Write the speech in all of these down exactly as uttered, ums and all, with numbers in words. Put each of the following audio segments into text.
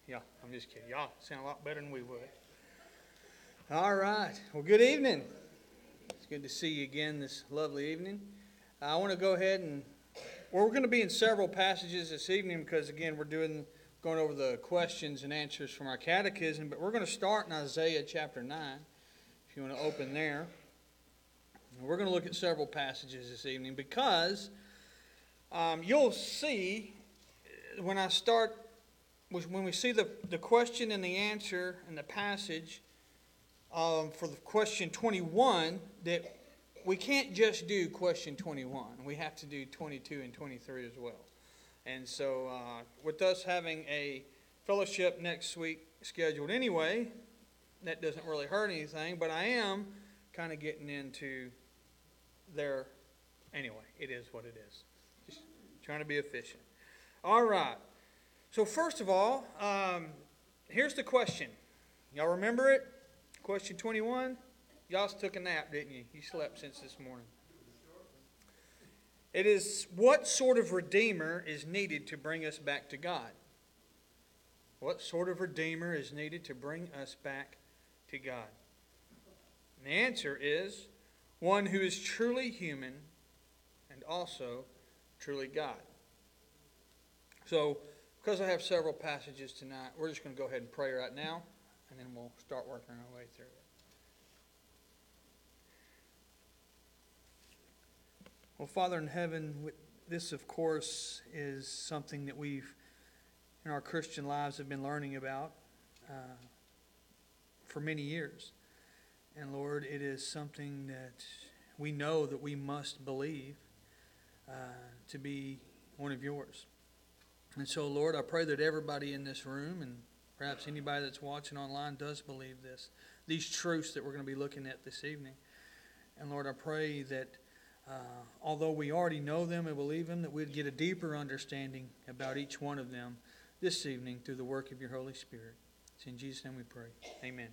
Yeah, I'm just kidding. Y'all sound a lot better than we would. All right. Well, good evening. It's good to see you again this lovely evening. I want to go ahead and, well, we're going to be in several passages this evening because, again, we're doing going over the questions and answers from our catechism, but we're going to start in Isaiah chapter nine, if you want to open there. And we're going to look at several passages this evening because um, you'll see when I start, when we see the, the question and the answer and the passage um, for the question twenty-one, that we can't just do question twenty-one. We have to do twenty-two and twenty-three as well. And so uh, with us having a fellowship next week scheduled anyway, that doesn't really hurt anything, but I am kind of getting into there anyway. It is what it is. Just trying to be efficient. All right. So first of all, um, here's the question. Y'all remember it? Question twenty-one. Y'all took a nap, didn't you? You slept since this morning. It is, what sort of Redeemer is needed to bring us back to God? What sort of Redeemer is needed to bring us back to God? And the answer is one who is truly human and also truly God. So, because I have several passages tonight, we're just going to go ahead and pray right now, and then we'll start working our way through it. Well, Father in heaven, this, of course, is something that we've, in our Christian lives, have been learning about uh, for many years. And, Lord, it is something that we know that we must believe uh, to be one of yours. And so, Lord, I pray that everybody in this room and perhaps anybody that's watching online does believe this, these truths that we're going to be looking at this evening. And, Lord, I pray that uh, although we already know them and believe them, that we'd get a deeper understanding about each one of them this evening through the work of your Holy Spirit. It's in Jesus' name we pray. Amen.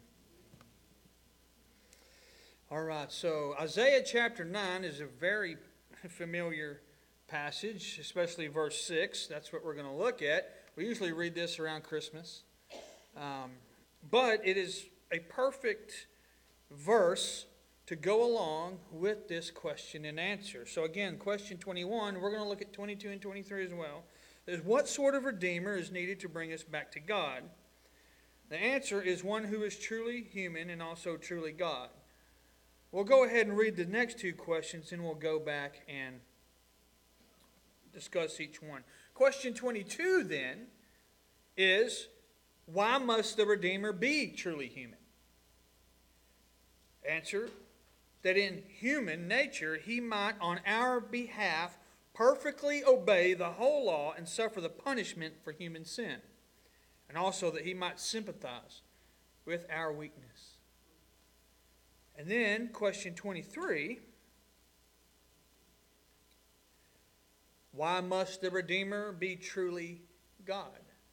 All right, so Isaiah chapter nine is a very familiar passage, especially verse six. That's what we're going to look at. We usually read this around Christmas. Um, but it is a perfect verse to go along with this question and answer. So again, question twenty-one, we're going to look at twenty-two and twenty-three as well. Is what sort of Redeemer is needed to bring us back to God? The answer is one who is truly human and also truly God. We'll go ahead and read the next two questions, and we'll go back and discuss each one. Question twenty-two then is, why must the Redeemer be truly human? Answer, that in human nature he might on our behalf perfectly obey the whole law and suffer the punishment for human sin, and also that he might sympathize with our weakness. And then question twenty-three, why must the Redeemer be truly God?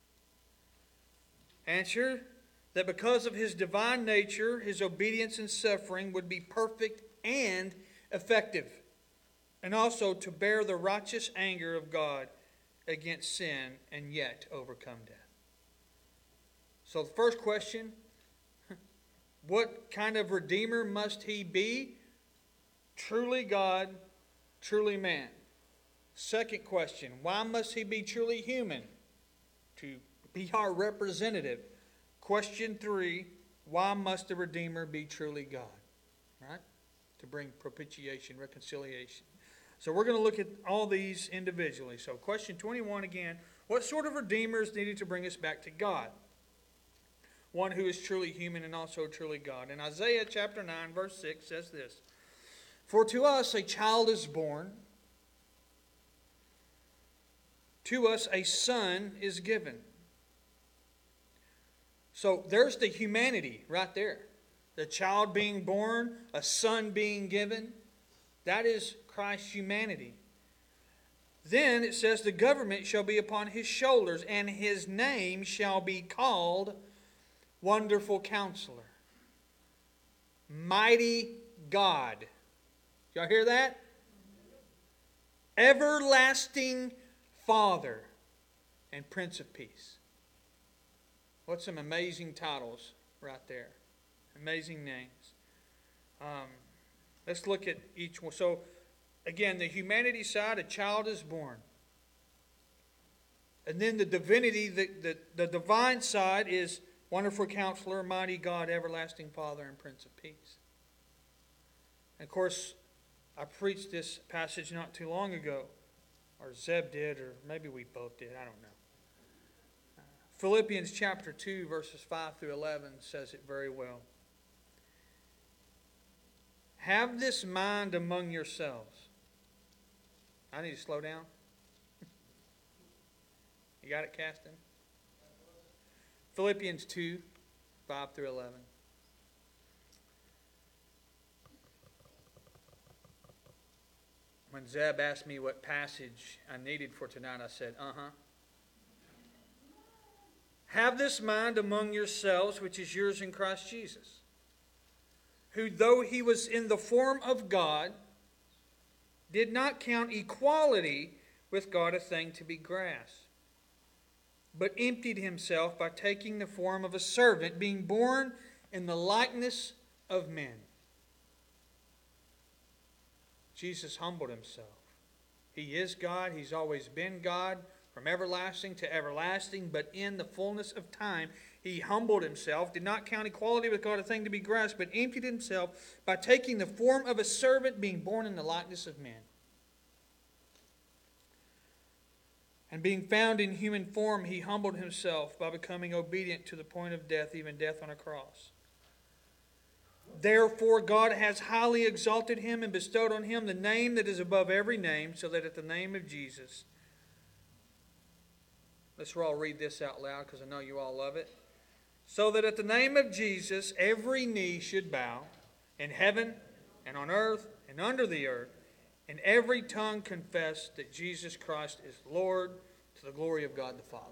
Answer, that because of his divine nature, his obedience and suffering would be perfect and effective, and also to bear the righteous anger of God against sin and yet overcome death. So the first question, what kind of Redeemer must he be? Truly God, truly man. Second question, why must he be truly human? To be our representative. Question three, why must the Redeemer be truly God? Right? To bring propitiation, reconciliation. So we're going to look at all these individually. So question twenty-one again, what sort of Redeemer is needed to bring us back to God? One who is truly human and also truly God. And Isaiah chapter nine verse six says this, for to us a child is born, to us a son is given. So there's the humanity right there. The child being born, a son being given. That is Christ's humanity. Then it says the government shall be upon his shoulders, and his name shall be called Wonderful Counselor, Mighty God. Y'all hear that? Everlasting Father and Prince of Peace. What some amazing titles right there. Amazing names. Um, let's look at each one. So, again, the humanity side, a child is born. And then the divinity, the, the, the divine side is Wonderful Counselor, Mighty God, Everlasting Father, and Prince of Peace. And of course, I preached this passage not too long ago. Or Zeb did, or maybe we both did. I don't know. Uh, Philippians chapter two, verses five through eleven says it very well. Have this mind among yourselves. I need to slow down. You got it, Caston? Philippians two, five through eleven. When Zeb asked me what passage I needed for tonight, I said, uh-huh. Have this mind among yourselves, which is yours in Christ Jesus, who, though he was in the form of God, did not count equality with God a thing to be grasped, but emptied himself by taking the form of a servant, being born in the likeness of men. Jesus humbled himself. He is God. He's always been God from everlasting to everlasting. But in the fullness of time, he humbled himself, did not count equality with God a thing to be grasped, but emptied himself by taking the form of a servant, being born in the likeness of men. And being found in human form, he humbled himself by becoming obedient to the point of death, even death on a cross. Therefore God has highly exalted him and bestowed on him the name that is above every name, so that at the name of Jesus, let's all read this out loud because I know you all love it. So that at the name of Jesus, every knee should bow, in heaven and on earth and under the earth, and every tongue confess that Jesus Christ is Lord, to the glory of God the Father.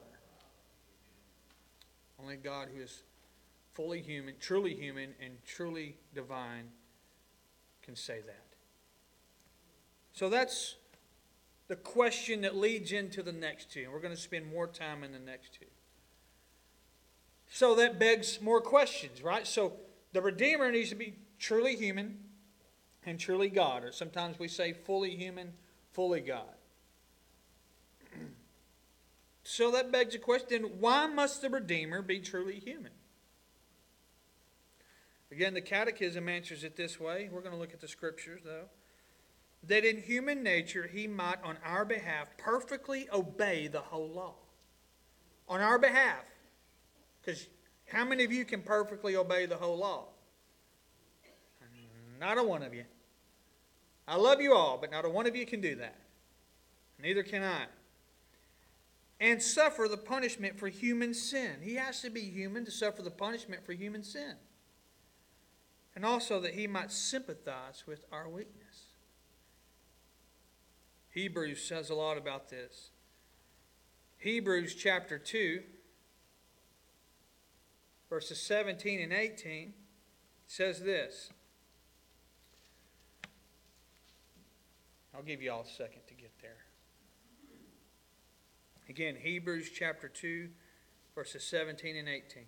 Only God, who is fully human, truly human, and truly divine, can say that. So that's the question that leads into the next two. And we're going to spend more time in the next two. So that begs more questions, right? So the Redeemer needs to be truly human and truly God. Or sometimes we say fully human, fully God. So that begs the question, why must the Redeemer be truly human? Again, the Catechism answers it this way. We're going to look at the Scriptures, though. That in human nature he might, on our behalf, perfectly obey the whole law. On our behalf. Because how many of you can perfectly obey the whole law? Not a one of you. I love you all, but not a one of you can do that. Neither can I. And suffer the punishment for human sin. He has to be human to suffer the punishment for human sin. And also that he might sympathize with our weakness. Hebrews says a lot about this. Hebrews chapter two, verses seventeen and eighteen, says this. I'll give you all a second to get there. Again, Hebrews chapter two, verses seventeen and eighteen.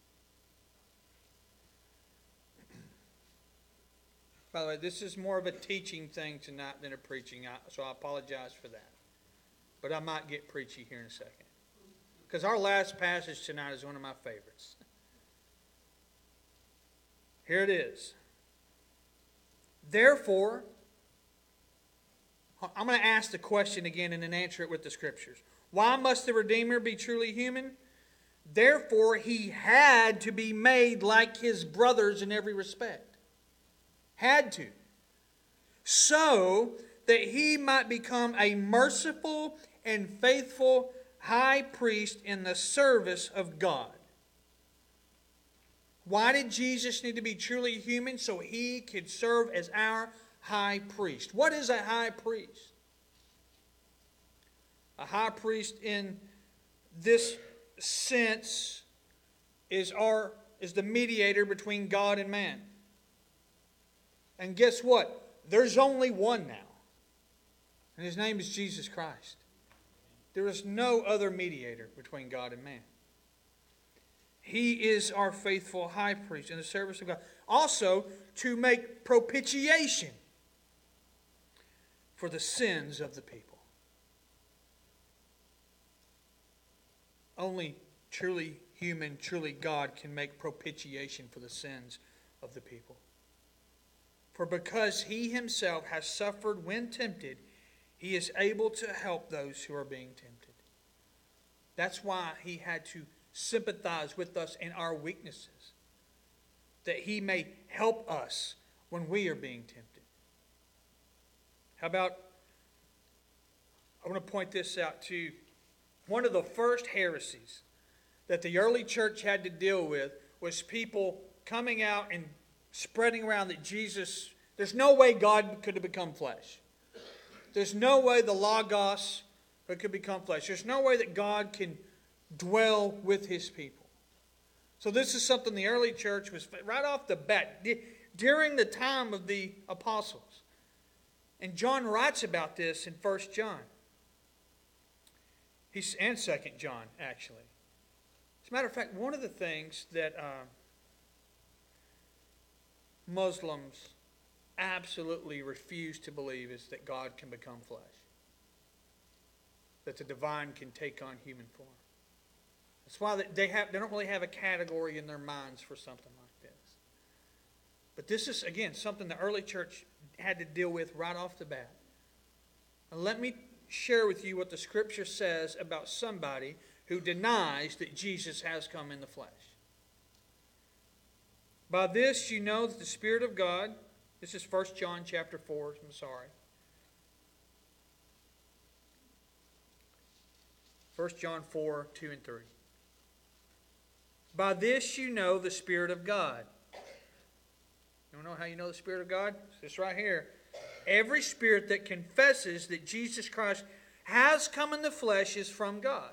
By the way, this is more of a teaching thing tonight than a preaching, so I apologize for that. But I might get preachy here in a second. Because our last passage tonight is one of my favorites. Here it is. Therefore, I'm going to ask the question again and then answer it with the Scriptures. Why must the Redeemer be truly human? Therefore, he had to be made like his brothers in every respect. Had to. So that he might become a merciful and faithful high priest in the service of God. Why did Jesus need to be truly human? So he could serve as our high priest. What is a high priest? A high priest in this sense is, our, is the mediator between God and man. And guess what? There's only one now. And his name is Jesus Christ. There is no other mediator between God and man. He is our faithful high priest in the service of God. Also, to make propitiation for the sins of the people. Only truly human, truly God can make propitiation for the sins of the people. For because He Himself has suffered when tempted, He is able to help those who are being tempted. That's why He had to sympathize with us in our weaknesses, that He may help us when we are being tempted. How about, I want to point this out too. One of the first heresies that the early church had to deal with was people coming out and spreading around that Jesus, there's no way God could have become flesh. There's no way the Logos could become flesh. There's no way that God can dwell with His people. So this is something the early church was, right off the bat, during the time of the apostles. And John writes about this in First John. He's, and Second John, actually. As a matter of fact, one of the things that uh, Muslims absolutely refuse to believe is that God can become flesh. That the divine can take on human form. That's why they have they don't really have a category in their minds for something like this. But this is, again, something the early church had to deal with right off the bat. And let me share with you what the Scripture says about somebody who denies that Jesus has come in the flesh. By this you know that the Spirit of God, this is First John chapter four, I'm sorry. First John four, two and three. By this you know the Spirit of God. You don't know how you know the Spirit of God? It's this right here. Every spirit that confesses that Jesus Christ has come in the flesh is from God.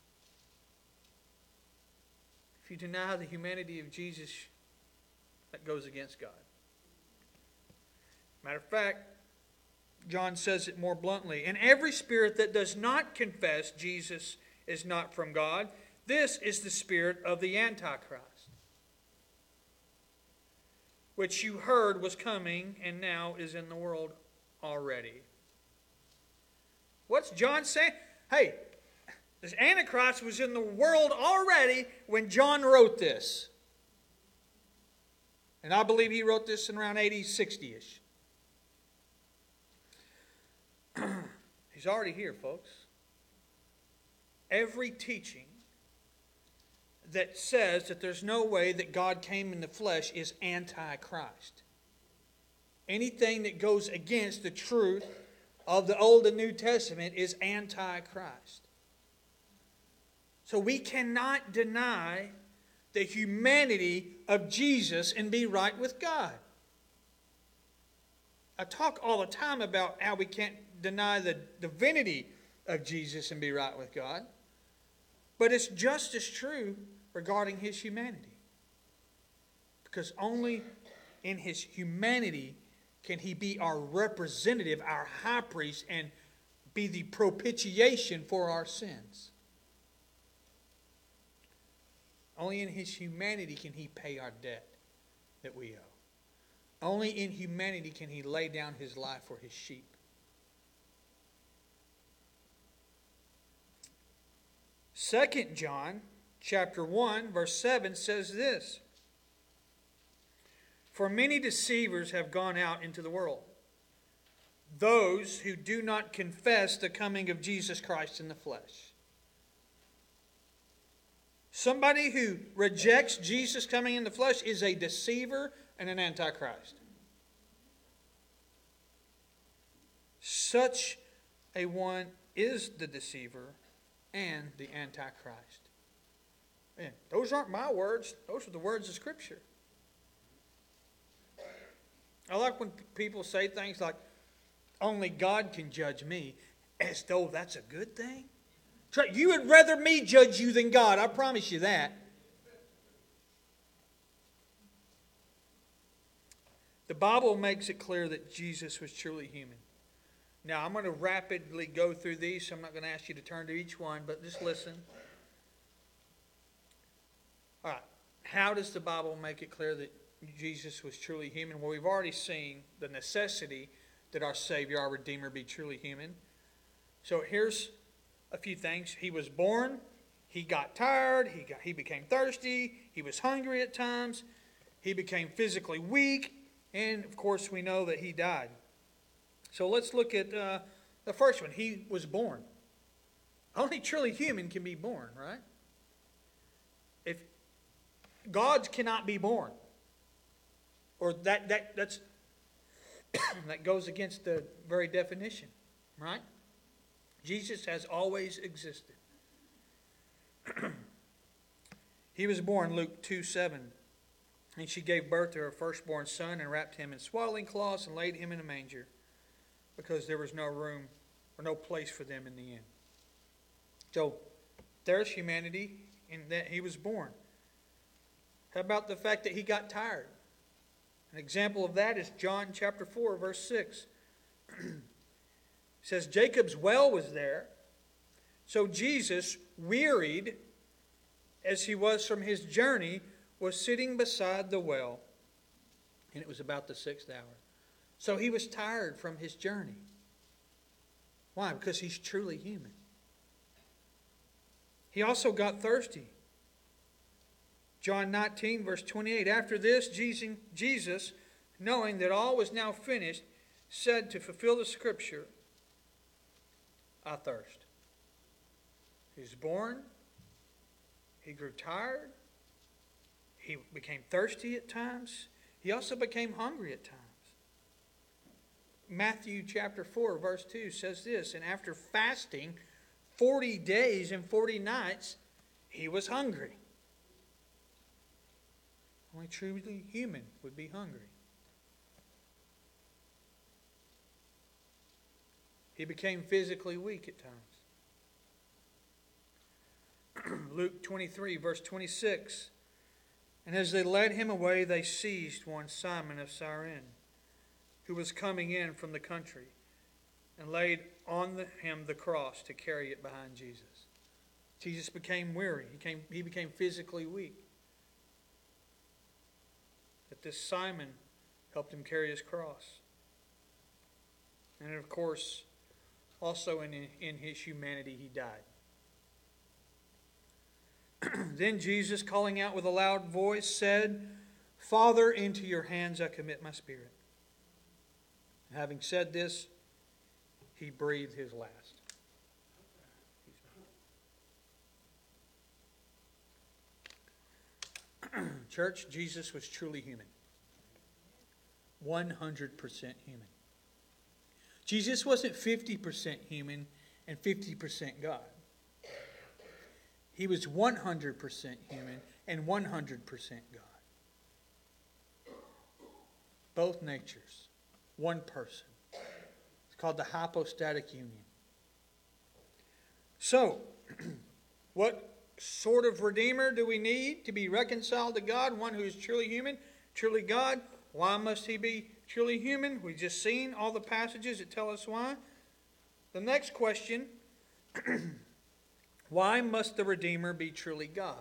If you deny the humanity of Jesus, that goes against God. Matter of fact, John says it more bluntly. And every spirit that does not confess Jesus is not from God, this is the spirit of the Antichrist, which you heard was coming and now is in the world already. What's John saying? Hey, this Antichrist was in the world already when John wrote this. And I believe he wrote this in around A D sixty-ish. He's already here, folks. Every teaching that says that there's no way that God came in the flesh is anti-Christ. Anything that goes against the truth of the Old and New Testament is anti-Christ. So we cannot deny the humanity of Jesus and be right with God. I talk all the time about how we can't deny the divinity of Jesus and be right with God. But it's just as true regarding His humanity. Because only in His humanity can He be our representative, our high priest, and be the propitiation for our sins. Only in His humanity can He pay our debt that we owe. Only in humanity can He lay down His life for His sheep. Second John chapter one verse seven says this. For many deceivers have gone out into the world, those who do not confess the coming of Jesus Christ in the flesh. Somebody who rejects Jesus coming in the flesh is a deceiver and an antichrist. Such a one is the deceiver and the antichrist. Man, those aren't my words. Those are the words of Scripture. I like when people say things like, only God can judge me, as though that's a good thing. You would rather me judge you than God, I promise you that. The Bible makes it clear that Jesus was truly human. Now, I'm going to rapidly go through these, so I'm not going to ask you to turn to each one, but just listen. All right. how does the Bible make it clear that Jesus was truly human? Well, we've already seen the necessity that our Savior, our Redeemer, be truly human. So here's a few things. He was born. He got tired. He, got, he became thirsty. He was hungry at times. He became physically weak. And, of course, we know that he died. So let's look at uh, the first one. He was born. Only truly human can be born, right? If gods cannot be born, or that that that's that goes against the very definition, right? Jesus has always existed. He was born, Luke two seven. And she gave birth to her firstborn son and wrapped him in swaddling cloths and laid him in a manger because there was no room or no place for them in the inn. So there's humanity in that he was born. How about the fact that he got tired? An example of that is John chapter four, verse six. It says, Jacob's well was there. So Jesus, wearied as he was from his journey, was sitting beside the well. And it was about the sixth hour. So he was tired from his journey. Why? Because he's truly human. He also got thirsty. John nineteen, verse twenty-eight. After this, Jesus, knowing that all was now finished, said to fulfill the scripture, I thirst. He was born. He grew tired. He became thirsty at times. He also became hungry at times. Matthew chapter four, verse two says this, and after fasting forty days and forty nights, he was hungry. Only truly human would be hungry. He became physically weak at times. Luke twenty-three, verse twenty-six. And as they led him away, they seized one Simon of Cyrene, who was coming in from the country, and laid on the, him the cross to carry it behind Jesus. Jesus became weary. He, came, he became physically weak. But this Simon helped him carry his cross. And of course, also in, in his humanity, he died. Then Jesus, calling out with a loud voice, said, Father, into your hands I commit my spirit. And having said this, he breathed his last. Church, Jesus was truly human. one hundred percent human. Jesus wasn't fifty percent human and fifty percent God. He was one hundred percent human and one hundred percent God. Both natures. One person. It's called the hypostatic union. So, what sort of Redeemer do we need to be reconciled to God? One who is truly human, truly God. Why must he be truly human? We've just seen all the passages that tell us why. The next question, why must the Redeemer be truly God?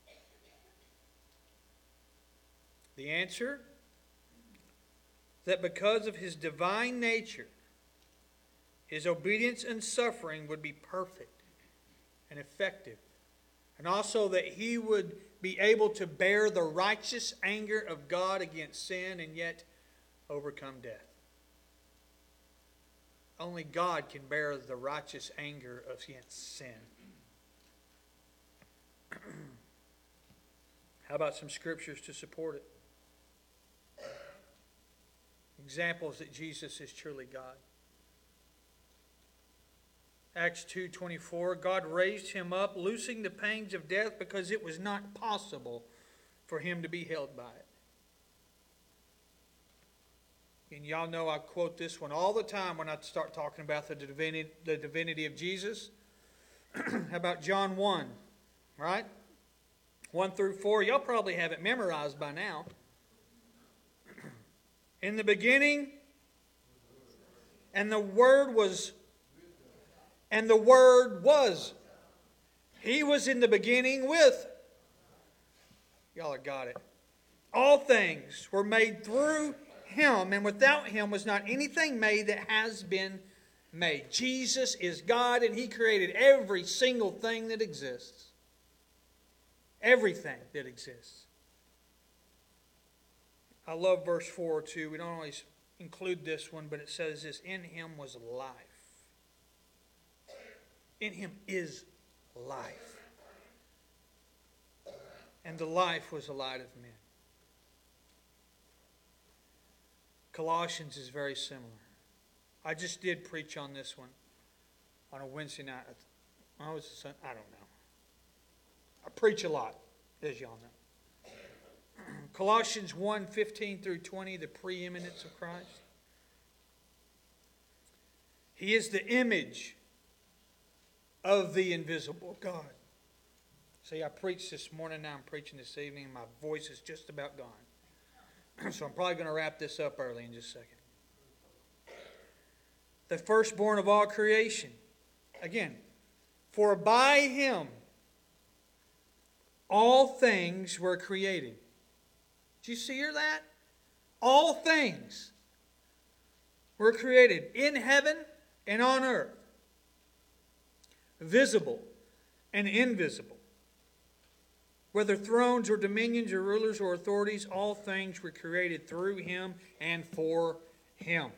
The answer, that because of his divine nature, his obedience and suffering would be perfect and effective. And also that he would be able to bear the righteous anger of God against sin and yet overcome death. Only God can bear the righteous anger against sin. How about some scriptures to support it? Examples that Jesus is truly God. Acts two twenty-four, God raised him up, loosing the pangs of death because it was not possible for him to be held by it. And y'all know I quote this one all the time when I start talking about the divinity, the divinity of Jesus. How about John one, right? one through four. Y'all probably have it memorized by now. In the beginning, and the Word was, and the Word was. He was in the beginning with. Y'all have got it. All things were made through Him, and without Him was not anything made that has been made. Jesus is God, and He created every single thing that exists. Everything that exists. I love verse four too. We don't always include this one, but it says this: in Him was life. In Him is life. And the life was the light of men. Colossians is very similar. I just did preach on this one on a Wednesday night. I was, I don't know. I preach a lot, as y'all know. Colossians one, fifteen through twenty, the preeminence of Christ. He is the image of the invisible God. See, I preached this morning, now I'm preaching this evening, and my voice is just about gone. So I'm probably going to wrap this up early in just a second. The firstborn of all creation. Again, for by Him all things were created. Did you see that? All things were created in heaven and on earth. Visible and invisible. Whether thrones or dominions or rulers or authorities, all things were created through Him and for Him.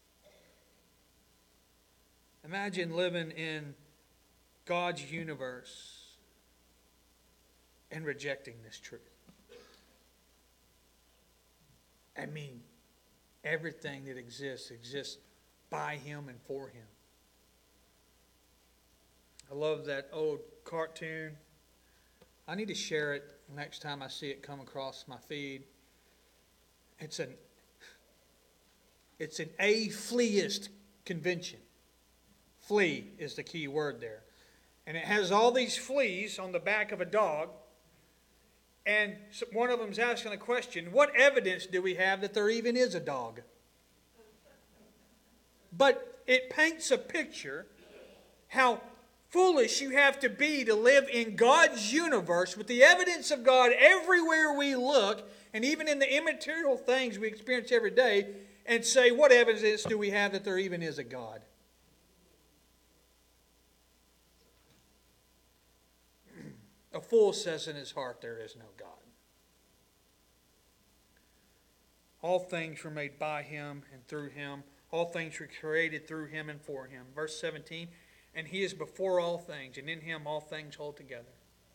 Imagine living in God's universe and rejecting this truth. I mean, everything that exists exists by Him and for Him. I love that old cartoon. I need to share it next time I see it come across my feed. It's an it's an A-fleeist convention. Flea is the key word there. And it has all these fleas on the back of a dog. And one of them's asking a question, what evidence do we have that there even is a dog? But it paints a picture how foolish you have to be to live in God's universe with the evidence of God everywhere we look, and even in the immaterial things we experience every day, and say, what evidence do we have that there even is a God? A fool says in his heart, there is no God. All things were made by Him and through Him. All things were created through Him and for Him. Verse seventeen, and He is before all things, and in Him all things hold together.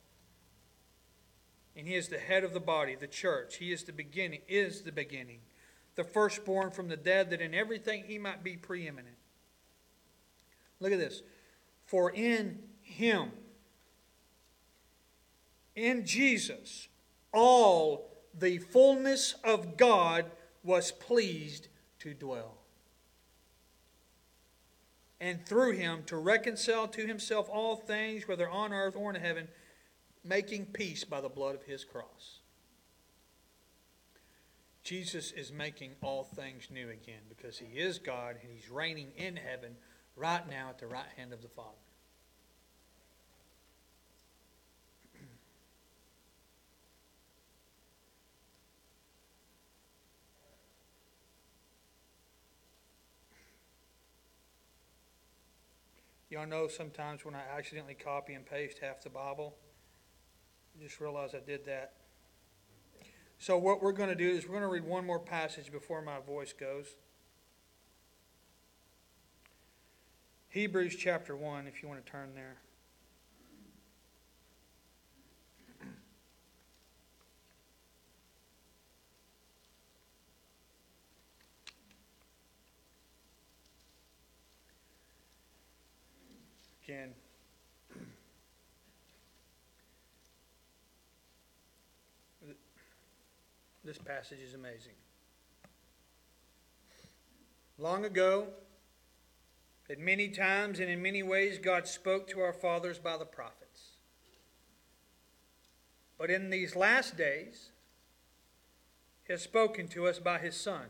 And He is the head of the body, the church. He is the beginning, is the beginning, the firstborn from the dead, that in everything He might be preeminent. Look at this. For in Him, in Jesus, all the fullness of God was pleased to dwell. And through Him to reconcile to Himself all things, whether on earth or in heaven, making peace by the blood of His cross. Jesus is making all things new again because He is God and He's reigning in heaven right now at the right hand of the Father. Y'all know sometimes when I accidentally copy and paste half the Bible, I just realized I did that. So what we're going to do is we're going to read one more passage before my voice goes. Hebrews chapter one, if you want to turn there. Again, this passage is amazing. Long ago, at many times and in many ways, God spoke to our fathers by the prophets. But in these last days, He has spoken to us by His Son,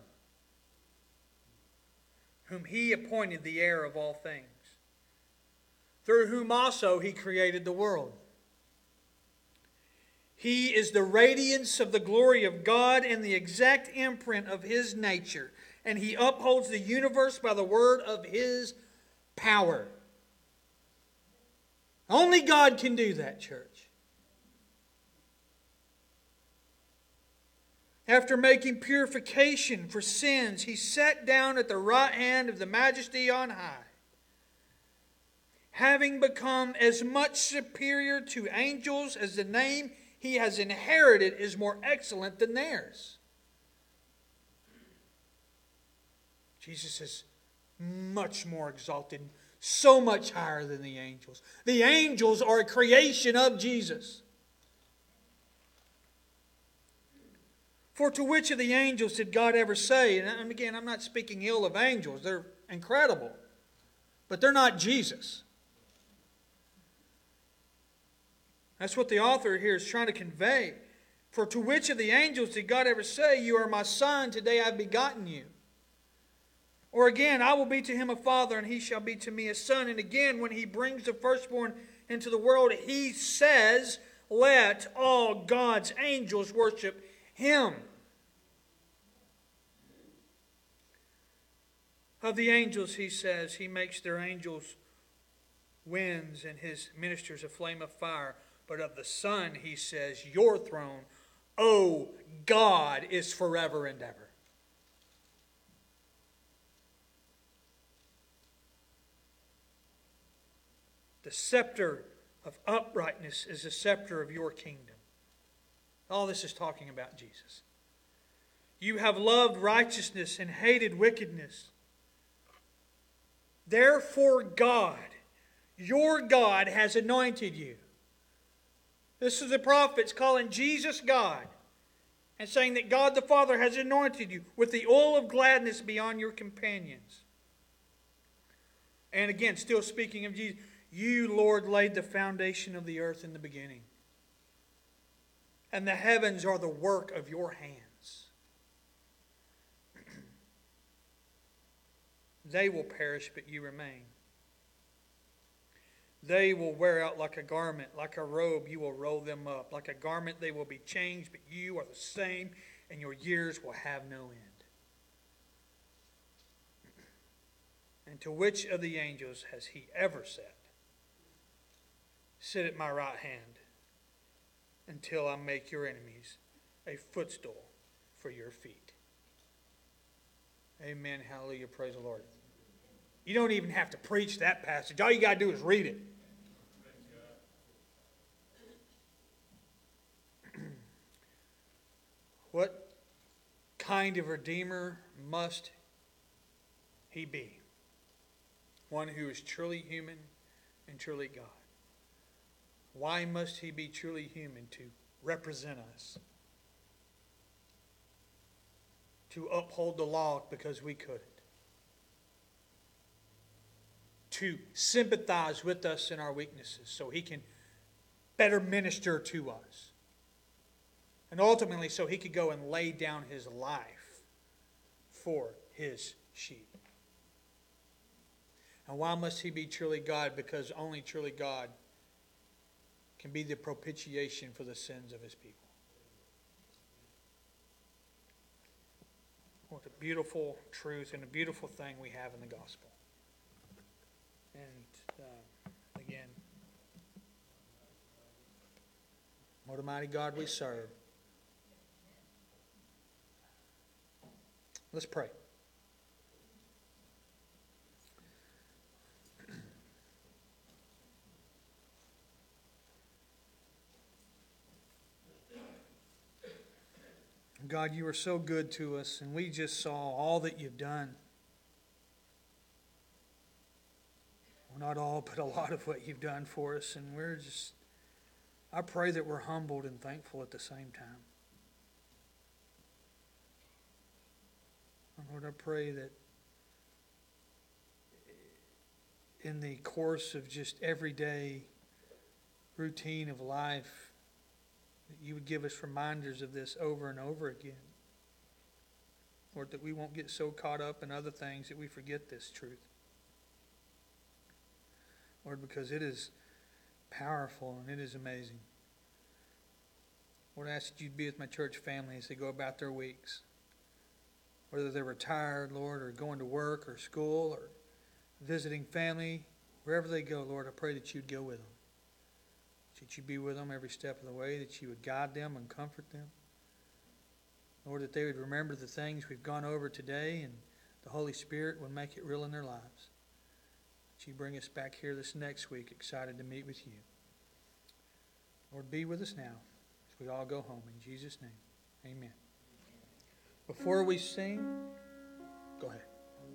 whom He appointed the heir of all things, through whom also He created the world. He is the radiance of the glory of God and the exact imprint of His nature. And He upholds the universe by the word of His power. Only God can do that, church. After making purification for sins, He sat down at the right hand of the Majesty on high. Having become as much superior to angels as the name He has inherited is more excellent than theirs. Jesus is much more exalted, so much higher than the angels. The angels are a creation of Jesus. For to which of the angels did God ever say, and again, I'm not speaking ill of angels, they're incredible, but they're not Jesus. That's what the author here is trying to convey. For to which of the angels did God ever say, "You are my son, today I have begotten you"? Or again, "I will be to him a father, and he shall be to me a son." And again, when He brings the firstborn into the world, He says, "Let all God's angels worship Him." Of the angels, He says, He makes their angels winds and His ministers a flame of fire. But of the Son, He says, "Your throne, O God, is forever and ever." The scepter of uprightness is the scepter of your kingdom. All this is talking about Jesus. You have loved righteousness and hated wickedness. Therefore God, your God, has anointed you. This is the prophets calling Jesus God and saying that God the Father has anointed you with the oil of gladness beyond your companions. And again, still speaking of Jesus, you, Lord, laid the foundation of the earth in the beginning, and the heavens are the work of your hands. They will perish, but you remain. They will wear out like a garment, like a robe, you will roll them up. Like a garment they will be changed, but you are the same, and your years will have no end. And to which of the angels has He ever said, "Sit at my right hand until I make your enemies a footstool for your feet"? Amen. Hallelujah. Praise the Lord. You don't even have to preach that passage. All you got to do is read it. What kind of Redeemer must He be? One who is truly human and truly God. Why must He be truly human? To represent us. To uphold the law because we couldn't. To sympathize with us in our weaknesses so He can better minister to us. And ultimately so He could go and lay down His life for His sheep. And why must He be truly God? Because only truly God can be the propitiation for the sins of His people. What a beautiful truth and a beautiful thing we have in the gospel. And uh, again, what a mighty God we serve. Let's pray. God, you are so good to us, and we just saw all that you've done. Well, not all, but a lot of what you've done for us, and we're just, I pray that we're humbled and thankful at the same time. Lord, I pray that in the course of just everyday routine of life, that you would give us reminders of this over and over again. Lord, that we won't get so caught up in other things that we forget this truth. Lord, because it is powerful and it is amazing. Lord, I ask that you'd be with my church family as they go about their weeks. Whether they're retired, Lord, or going to work or school or visiting family, wherever they go, Lord, I pray that you'd go with them. That you'd be with them every step of the way, that you would guide them and comfort them. Lord, that they would remember the things we've gone over today, and the Holy Spirit would make it real in their lives. That you bring us back here this next week, excited to meet with you. Lord, be with us now as we all go home. In Jesus' name, amen. Before we sing, go ahead.